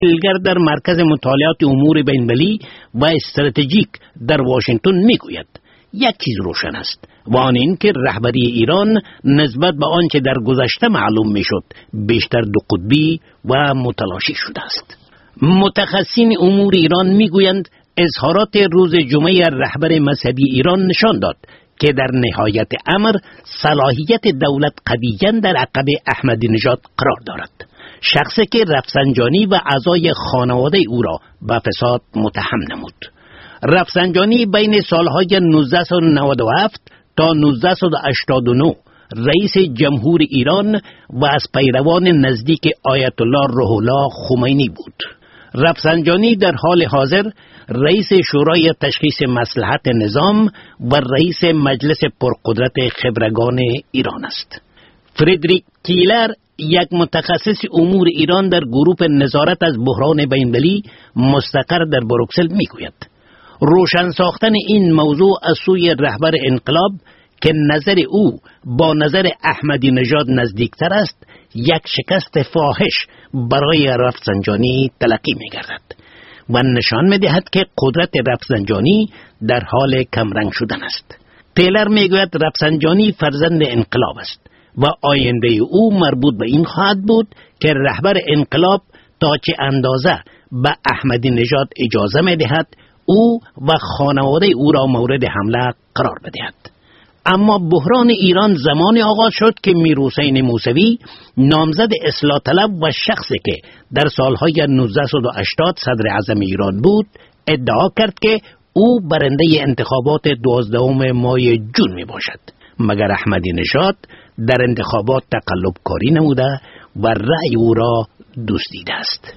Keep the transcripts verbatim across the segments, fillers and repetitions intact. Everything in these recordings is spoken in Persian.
تحلیلگر در مرکز مطالعات امور بین‌المللی و استراتژیک در واشنگتن میگوید یک چیز روشن است و آن این که رهبری ایران نسبت به آنچه در گذشته معلوم میشد بیشتر دو قطبی و متلاشی شده است. متخصصین امور ایران میگویند اظهارات روز جمعه رهبر مذهبی ایران نشان داد که در نهایت امر صلاحیت دولت قویاً در عقب احمدی نژاد قرار دارد، شخصی که رفسنجانی و اعضای خانواده او را به فساد متهم نمود. رفسنجانی بین سالهای نوزده نود و هفت تا نوزده هشتاد و نه رئیس جمهور ایران و از پیروان نزدیک آیت الله روح الله خمینی بود. رفسنجانی در حال حاضر رئیس شورای تشخیص مصلحت نظام و رئیس مجلس پرقدرت خبرگان ایران است. فریدریک تیلر، یک متخصص امور ایران در گروه نظارت از بحران بین‌المللی مستقر در بروکسل میگوید روشن ساختن این موضوع از سوی رهبر انقلاب که نظر او با نظر احمدی نژاد نزدیکتر است یک شکست فاحش برای رفسنجانی تلقی می گردد و نشان می دهد که قدرت رفسنجانی در حال کمرنگ شدن است. تیلر می گوید رفسنجانی فرزند انقلاب است و آینده او مربوط به این خواهد بود که رهبر انقلاب تا چه اندازه به احمدی نژاد اجازه می دهد او و خانواده او را مورد حمله قرار بدهد. اما بحران ایران زمان آغاز شد که میر حسین موسوی، نامزد اصلاح طلب و شخصی که در سالهای نوزده هشتاد صدر اعظم ایران بود، ادعا کرد که او برنده انتخابات دوازدهم ماه جون می باشد، مگر احمدی نژاد در انتخابات تقلب کاری نموده و رأی او را دوست دیده است.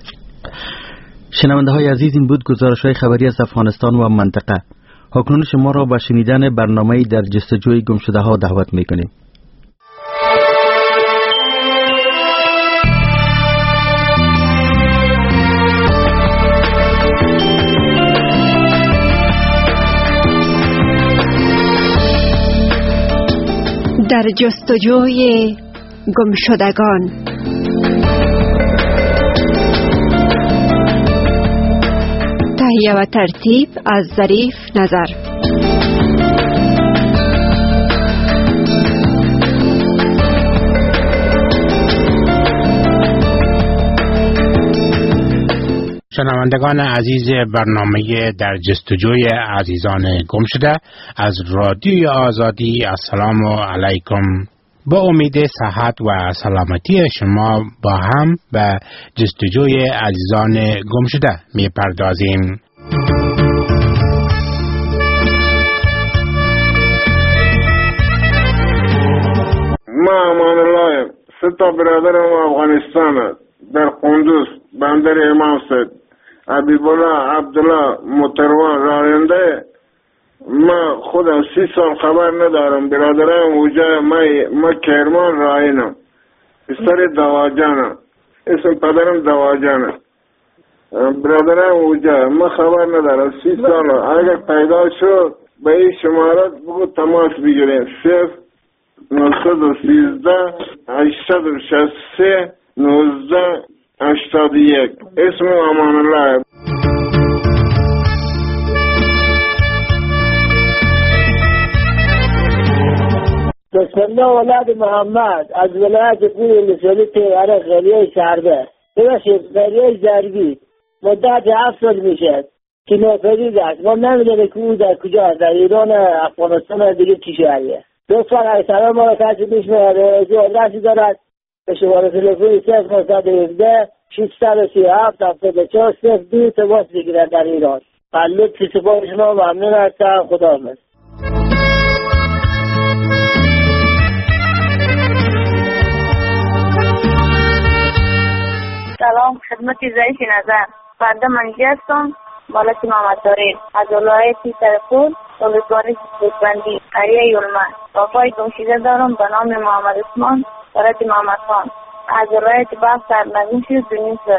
شنونده های عزیز، این بود گزارش های خبری از افغانستان و منطقه. اکنون شما را به شنیدن برنامه در جستجوی گمشده ها دعوت میکنیم. در جستجوی گمشدگان. تهیه و ترتیب از ظریف نظر. شنوندگان عزیز برنامه در جستجوی عزیزان گم شده از رادیوی آزادی، السلام علیکم. با امید صحت و سلامتی شما با هم به جستجوی عزیزان گم شده می پردازیم. ما امان الله سه تا برادرم افغانستان در قندوز بندر امام سید حبیب الله عبدالله متروان راننده. ما خودم سی سال خبر ندارم. برادرم اوجا ما ما کرمان راینم، پسر دواجانم، اسم پدرم دواجانه. برادرم اوجا ما خبر ندارم. سی سال اگر پیدا شد به این شمارت بگو تماس بگیریم. صفر نهصد و سیزده هشتصد و شصت و سه نوزده هشتاد و یک. اسم امان الله. بسم الله ولاد محمد از ولایت پور لسولی تیاره غریه شهرده. ببخشید غریه زرگی مدت هفت سال میشه که ناپدید است. ما نمیدونیم که او در کجا است، در ایران، افغانستان دیگه چی شهریه. لطفا اگه سلام ما را کسی پیش میاد جو آدرسی دارد به شماره تلفنی صفر نهصد و هفده ششصد و سی و هفت هفتاد و چهار صفر دو تماس بگیرد در ایران. لطفی سپاه شما ممنون هستم. خدا حافظ. سلام خدمت ضعیف نظر. بنده منجی هستم، مالک محمد دارین از ولایت سرپور، ولسوالی سوسبندی، قریه یولمن. بابای گمشده دارم به نام محمد عثمان ولد محمد خان از ولایت بلخ سرنگون شد دونیم سر.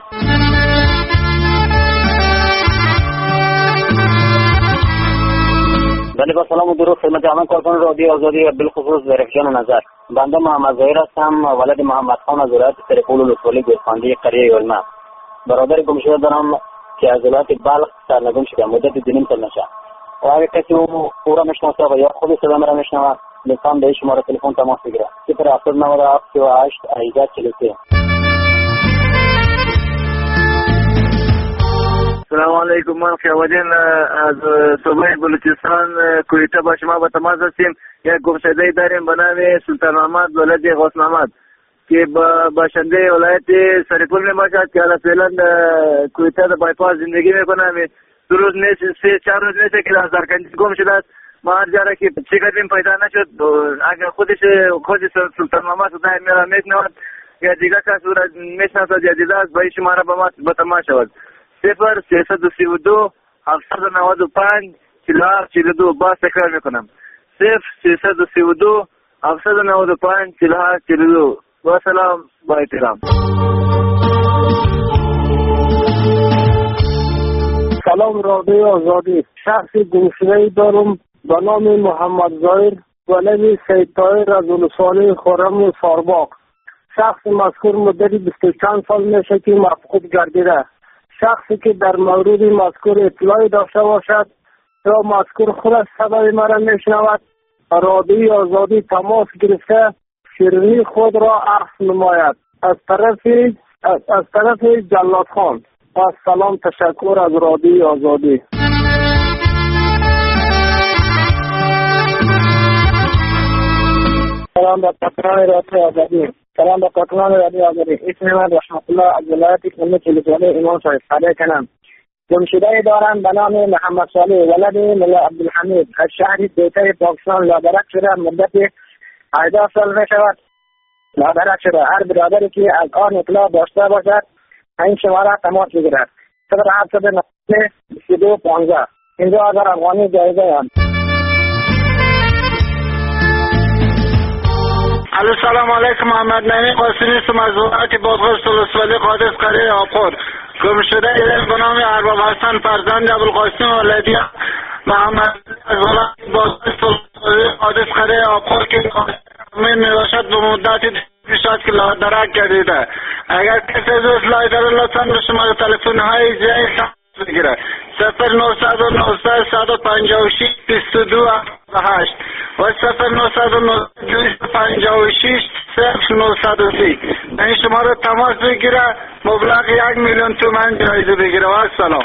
بله با سلام و درود خدمت همه کارکنان رادیو آزادی و بالخصوص ظریفجان نظر. بنده محمد ظاهر هستم، ولد محمد خان از ولایت سرپور، ولسوالی گوسفندی، قریه یولمه. برادر گم شده دارم که از ولایت بلخ سرنگون شده مدت دو نیم سال نشه و اگر کسی او او را میشناسه و یا خود صدا را میشنوه لطفا به شماره تلفن تماس بگیره صفر هفتاد نود و هفت سی و هشت هجده چهل و سه. سلام علیکم، من خیاودین از صوبه بلوچستان کویته با شما به تماس هستیم. یک گمشده داریم به نام سلطان محمد ولد غوث محمد که با باشنده ولایت سرپول می باشد که حالا فعلا کویته در بایپاس زندگی میکنه. دو روز نیست، سه چهار روز نیست که در زرکندی گم شده است. ما هر جاره که چه کردیم پیدا نشد. اگر خودش خود سلطان محمد خدای میرا میکنه یا دیگر کس او را میشناسد یا دیده است باید شما را به ما به تماس شود. صفر سیصد و سی و دو هفتصد و نود و پنج چهل و هفت چهل و دو. باز تکرار میکنم صفر سیصد و سی و دو هفتصد و نود و پنج چهل و هفت چهل و دو. با سلام، با احترام. سلام رادیو آزادی. شخصی گمشده‌ای دارم به نام محمد ظاهر ولد سید طاهر از ولسوالی خرم سارباغ. شخص مذکور مدت بیست و چند سال میشه که مفقود گردیده. شخصی که در مورد مذکور اطلاعی داشته باشد یا مذکور خود از صدای مرا میشنود رادیو آزادی تماس گرفته شیرینی خود را عکس نماید. از طرف از, از طرف جلاد خان. با سلام، تشکر از رادیو آزادی. سلام به پاکستان رادیو آزادی. سلام به پاکستان رادیو آزادی. اسم من رحمت الله از ولایت کلمه تلویزیونی امام صاحب علیه کنم. گمشده دارم به نام محمد صالح ولد ملا عبدالحمید از شهر بیته پاکستان لادرک شده مدت هجده سال می شود. لادرک شده. هر برادری که از آن اطلاع داشته باشد این شماره تماس بگیرد. صفر هفتاد و نه بیست و دو پانزده. اینجا اگر افغانی جایزه هم. الو سلام علیکم، محمد نعیم قاسمی هستم از ولایت بادغیس ولسوالی قادس قریه آبخور. گم شده به نام ارباب حسن فرزند ابوالقاسم ولدی محمد از ولایت بادغیس ولسوالی قادس قریه آبخور که می باشد به مدت میشد که لادرک گردیده. اگر کسی از اصلاحی داره لطفا به شما تلفن های جای تماس بگیره صفر نهصد و نه صد و پنجاه و شش بیست و دو هشت و صفر نهصد و نه دویست و پنجاه و شش صفر نهصد و سی. این شما رو تماس بگیره مبلغ یک میلیون تومان جایزه بگیره. و السلام.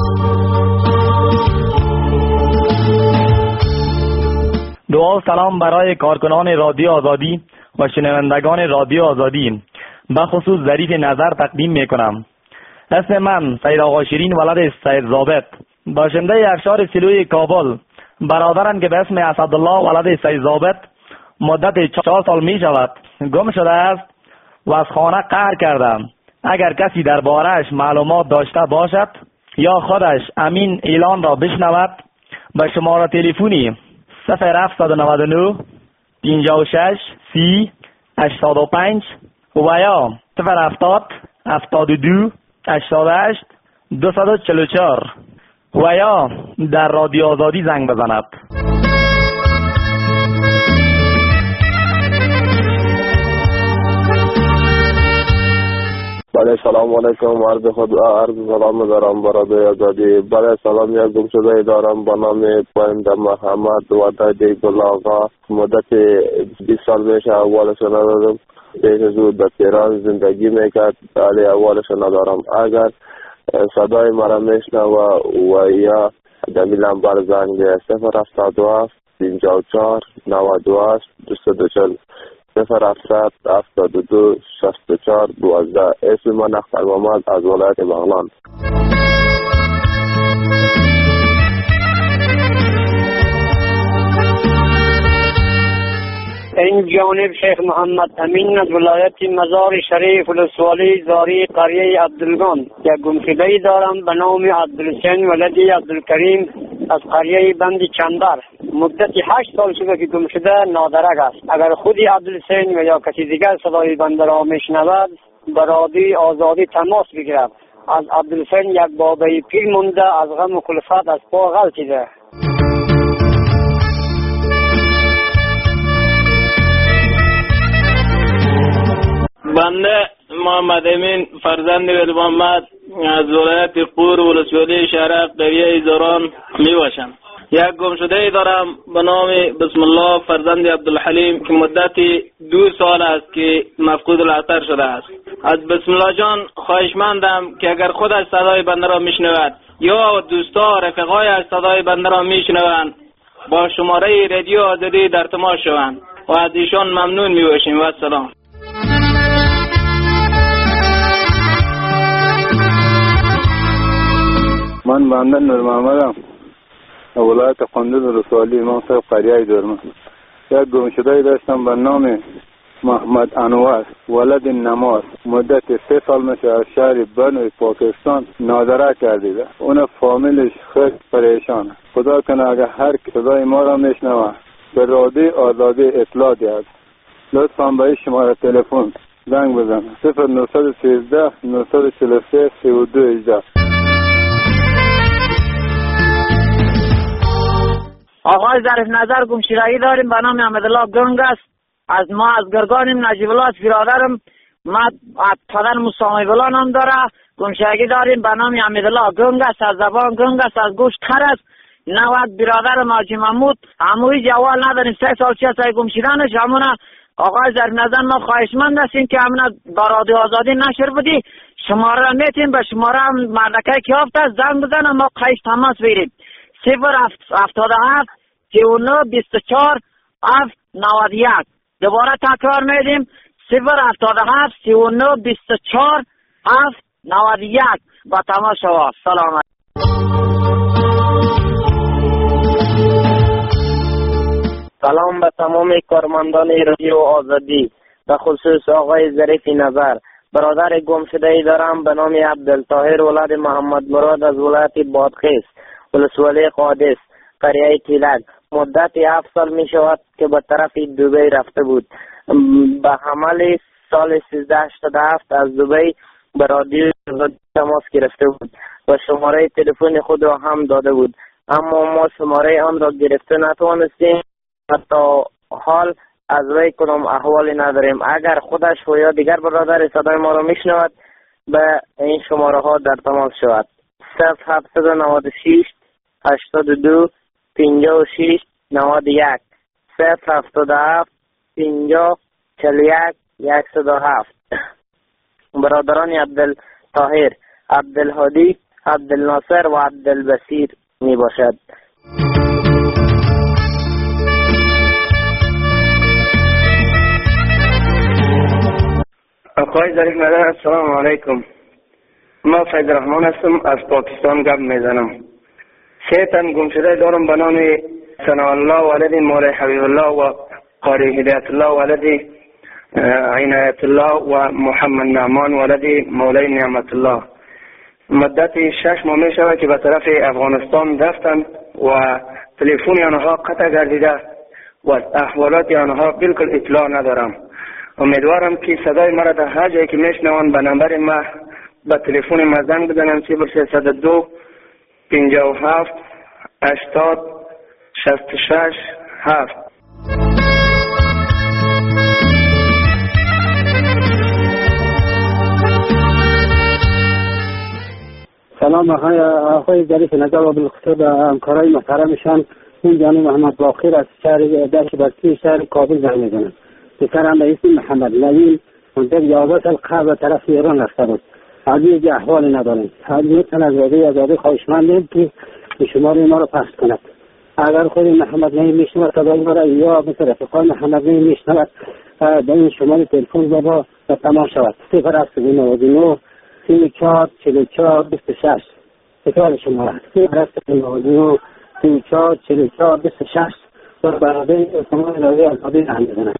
دعا و سلام برای کارکنان رادیو آزادی و شنوندگان رادیو آزادی، به خصوص ظریف نظر تقدیم می کنم. اسم من سید آقا شیرین ولد سید ضابط، باشنده افشار سیلوی کابل، برادرم که به اسم اسدالله ولد سید ضابط مدت چهار سال می شود گم شده است و از خانه قهر کردم. اگر کسی درباره‌اش معلومات داشته باشد یا خودش امین اعلان را بشنود به شماره تلفنی صفر هفتصد و نود و نه پنجاه و شش سی هشتاد و پنج و یا صفر هفتاد هفتاد و دو هشتاد و هشت دویست و چهل و چهار و یا در رادیو آزادی زنگ بزند. بله سلام علیکم، عرض خود عرض سلام دارم برای آزادی. بله سلام، یک گمشده دارم به نام پویند محمد ودادی گلاغا. مدت بیست سال میشه اولش ندارم. پیش از او در تهران زندگی میکرد. بله اولش ندارم. اگر صدای مرا میشنوه و یا دمی لمبر زنگ صفر هفتاد و هفت پنجاه و چهار نود و هشت دویست و چهل صفر هفتاد هفتاد و دو شصت و چهار دوازده. اسم من اختر محمد از ولایت بغلان. این جانب شیخ محمد امین از ولایت مزار شریف ولسوالی زاری قریه عبدالگان. یک گمشده‌ای دارم به نام عبدالحسین ولدی عبدالکریم از قریه بند چندر. مدت هشت سال شده که گمشده نادرک است. اگر خودی عبدالحسین و یا کسی دیگر صدای بنده را میشنود به رادیو آزادی تماس بگیرد. از عبدالحسین یک بابای پیر مونده از غم و کلفت از پا غلطیده. بنده محمد امین فرزند ولی محمد از ولایت قور ولسوالی شرق قریه زاران می باشم. یک گمشده ای دارم به نام بسم الله فرزند عبدالحلیم که مدتی دو سال است که مفقود العطر شده است. از بسم الله جان خواهشمندم که اگر خودش صدای بنده را میشنود یا دوستا رفقایش صدای بنده را میشنوند با شماره رادیو آزادی در تماس شوند و از ایشان ممنون می باشیم. و سلام. من بنده نور محمدم، ولایت قندوز ولسوالی امام صاحب قریه دورما. یک گمشده داشتم به نام محمد انور ولد نماز، مدت سه سال میشه از شهر بنوی پاکستان نادره کردیده. اون فامیلش خیلی پریشانه. خدا کنه اگر هر صدای ما را میشنوه به رادیو آزادی اطلاع دهد. لطفاً به این شماره تلفن زنگ بزن صفر نهصد و سیزده نهصد و چهل و سه سی و دو هجده. آقای ظریف نظر گمشدگی داریم به نام احمدالله گنگ است. از ما از گرگانیم. نجیب الله برادرم ما پدر مسامی بلا نام داره. گمشدگی داریم به نام احمدالله گنگ است. از زبان گنگ است، از گوشت کر است. نود برادرم حاجی محمود هموی جوال نداریم. سه سال چه سال گمشدنش همونه. آقای ظریف نظر ما خواهشمند هستیم که همونه با رادیو آزادی نشر بدی. شماره را میتیم به شماره هم مردکه که هفت است زنگ بزنم ما قیش تماس بگیریم. صفر هفتاد و هفت سی و نه بیست و چهار هفت نود و یک. دوباره تکرار میدیم صفر هفتاد و هفت سی و نه بیست و چهار هفت نود و یک. با تماس شما. سلام. سلام به تمام کارمندان رادیو آزادی، به خصوص آقای ظریف نظر. برادر گمشده ای دارم به نام عبدالطاهر ولد محمد مراد از ولایت بادغیس ولسوالی قادس قریه تیلک. مدت هفت سال می شود که به طرف دبی رفته بود. به حمل سال سیزده هشتاد و هفت از دبی به رادیو تماس گرفته بود و شماره تلفن خود را هم داده بود، اما ما شماره آن را گرفته نتوانستیم. حتی حال از وی کنم احوالی نداریم. اگر خودش و یا دیگر برادر صدای ما را میشنود به این شماره ها در تماس شود. صفر هفتصد و نود و شش هشتاد و دو پنجاه و شش نود و یک صفر هفتاد و هفت پنجاه چهل و یک صد و هفت. برادران عبدالطاهر، عبدالهادی، عبدالناصر و عبدالبصیر می باشد. آقای ظریف نظر السلام علیکم. ما فیض رحمان هستم، از پاکستان گپ میزنم. سه تن گمشده دارم به نام ثنا الله ولد مولای حبیب الله و قاری هدایت الله ولد عنایت الله و محمد نعمان ولد مولای نعمت الله. مدت شش ماه می شود که به طرف افغانستان رفتن و تلفن آنها قطع گردیده و احوالات آنها بالکل اطلاع ندارم. امیدوارم که صدای مرا در هر جایی که میشنوند به نمبر ما به تلفن ما زنگ بزنن صفر سیصد و دو پنجاه و هفت هشتاد شصت و شش هفت. سلام آقای آقای ظریف نظر و بالخصوص همکارای محترمشان. این جانی محمد باقر از شهر دشت برکی شهر کابل زنگ میزنم. پسرم به اسم محمد نوین مدت یازده سال قبل طرف ایران رفته بود. حالی احوال نداریم. حالی تن از رادیو آزادی خواهشمندیم که شماره ما رو پخش کند. اگر خود محمد نوین میشنود صدای ما را یا مثل رفقای محمد نوین میشنود به این شماره تلفن با به تماس شود. صفر هفت نود و نه سی و چهار چهل و چهار بیست و شش. تکرار شماره صفر هفت نود و نه سی و چهار چهل و چهار بیست و شش و برای شماره رادیو آزادی زنگ بزنید.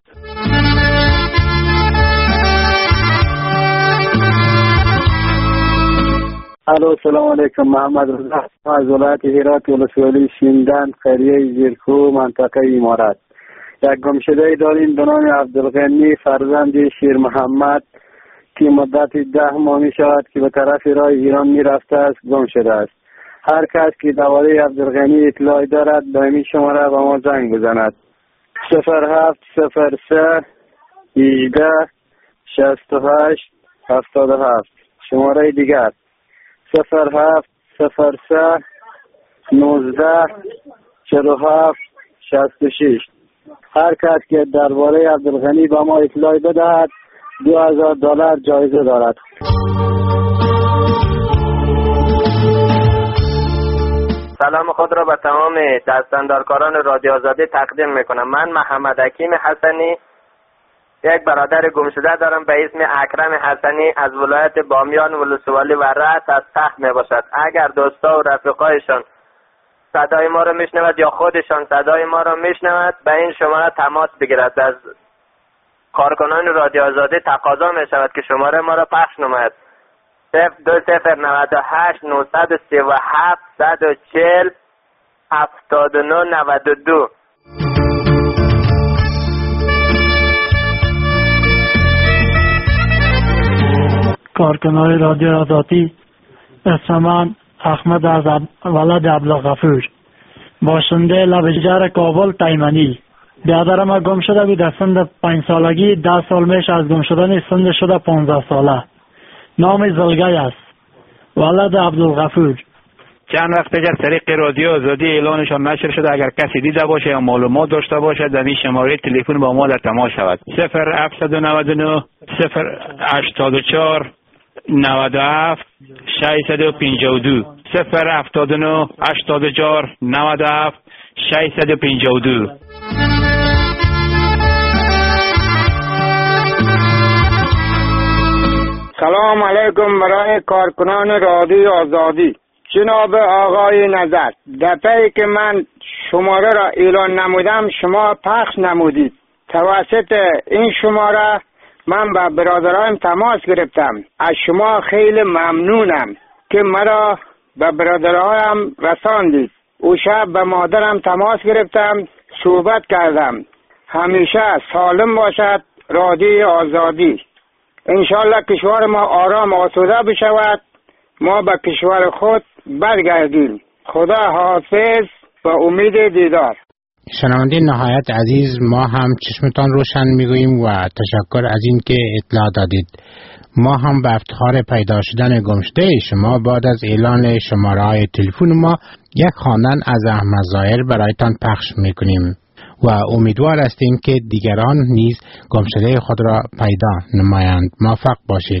الو سلام علیکم. محمد رضا از ولایت هرات ولسوالی شیندن قریه زیرکو منطقه امارات. یک گمشده داریم به نام عبدالغنی فرزند شیر محمد که مدت ده ماه می شود که به طرف راه ایران می رفته است گم شده است. هر کس که درباره عبدالغنی اطلاعی دارد به این شماره با ما زنگ بزند. صفر هفت صفر سه هجده شصت و هشت هفتاد و هفت. شماره دیگر صفر هفت صفر سه نوزده چهل و هفت شصت و شش. هر کس که درباره عبدالغنی به ما اطلاع بدهد دو هزار دلار جایزه دارد. سلام خود را به تمام دستاندارکاران رادیو آزادی تقدیم میکنم. من محمد حکیم حسنی یک برادر گمشده دارم به اسم اکرم حسنی از ولایت بامیان ولسوالی و رأس از تخت می باشد. اگر دوستا و رفیقایشان صدای ما را میشنود یا خودشان صدای ما را میشنود به این شماره تماس بگیرد. از کارکنان رادیو آزادی تقاضا می شود که شماره ما را پخش نماید. صفر دو صفر نود و هشت نهصد و سی و هفت صد و چهل هفتاد و نه نود و دو. کارکنان رادیو آزادی، اسم من احمد از ولد عبدالغفور، باشنده لبجر کابل تیمنی. برادرم گم شده بود در سن پنج سالگی. ده سال میش از گم شدن سن شده پانزده ساله. نام زلگی است. ولد عبدالغفور. چند وقت پیش از طریق رادیو آزادی اعلانشان نشر شده. اگر کسی دیده باشه یا معلومات داشته باشه در این شماره تلفن با ما در تماس شود. صفر هفت نه نه صفر هشتاد و چهار نود و هفت ششصد و پنجاه و دو صفر هفت نه هشتاد و چهار نود و هفت ششصد و پنجاه و دو. سلام علیکم برای کارکنان رادیو آزادی. جناب آقای نظر، دفعه که من شماره را اعلان نمودم شما پخش نمودید. توسط این شماره من با برادرایم تماس گرفتم. از شما خیلی ممنونم که مرا به برادرایم رساندید. او شب به مادرم تماس گرفتم، صحبت کردم. همیشه سالم باشد رادیو آزادی. انشالله کشور ما آرام آسوده بشود، ما به کشور خود برگردیم. خدا حافظ و امید دیدار. شنونده نهایت عزیز، ما هم چشمتان روشن میگوییم و تشکر از این که اطلاع دادید. ما هم به افتخار پیدا شدن گمشده شما بعد از اعلان شماره های تلفن ما یک خواندن از احمد ظاهر برایتان پخش میکنیم و امیدوار هستیم که دیگران نیز گمشده خود را پیدا نمایند. موفق باشید.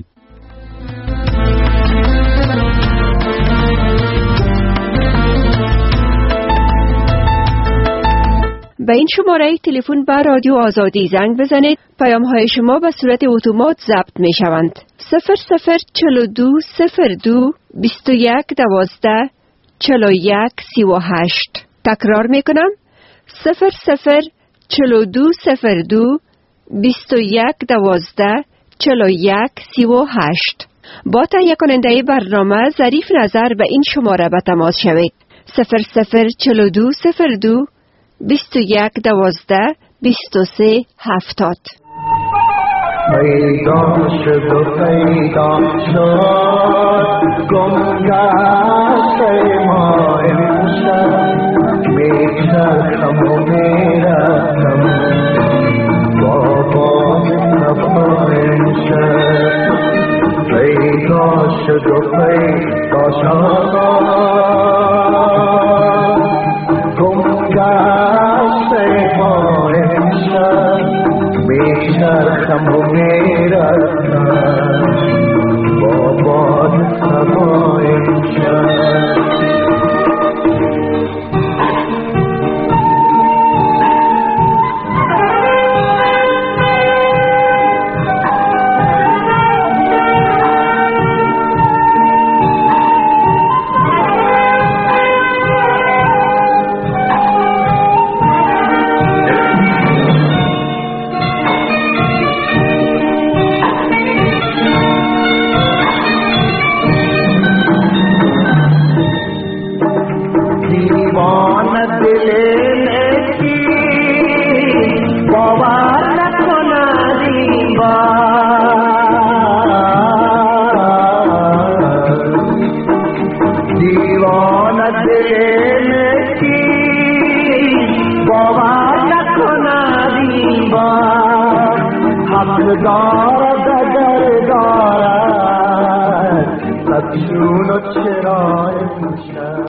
به این شماره تلفن به رادیو آزادی زنگ بزنید. پیام های شما به صورت اتومات ضبط می شوند. صفر صفر چهل و دو صفر دو بیست و یک دوازده چهل و یک سی و هشت. تکرار می کنم. صفر صفر چهل و دو صفر دو بیست و یک دوازده چهل و یک سی و هشت. با تهیه کننده برنامه ظریف نظر به این شماره به تماس شوید. صفر صفر چهل و دو صفر دو بیست و یک دوازده بیست و سه هفتاد. پیدا شد و پیدا شد گم گشته ما امشب میچرخم و میرفتم با باد صفا امشب. پیدا شد و پیدا شد گم گشته ما امشب میچرخم و میرفتم با باد صبا امشب. جون و چرای